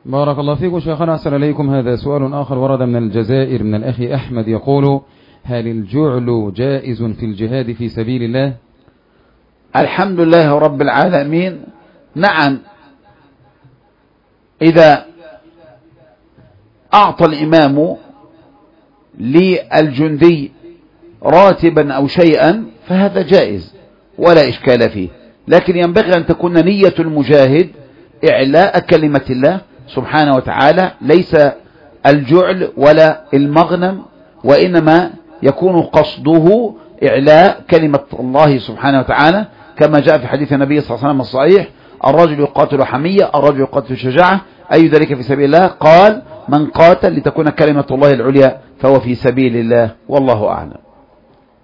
بارك الله فيكم شيخنا، أحسن إليكم. هذا سؤال آخر ورد من الجزائر من الأخ أحمد يقول: هل الجعل جائز في الجهاد في سبيل الله؟ الحمد لله رب العالمين. نعم، إذا أعطى الإمام للجندي راتبا أو شيئا فهذا جائز ولا إشكال فيه، لكن ينبغي أن تكون نية المجاهد إعلاء كلمة الله سبحانه وتعالى، ليس الجعل ولا المغنم، وإنما يكون قصده إعلاء كلمة الله سبحانه وتعالى، كما جاء في حديث النبي صلى الله عليه وسلم الصحيح: الرجل يقاتل حمية، الرجل يقاتل شجاعة، أي ذلك في سبيل الله؟ قال: من قاتل لتكون كلمة الله العليا فهو في سبيل الله، والله أعلم.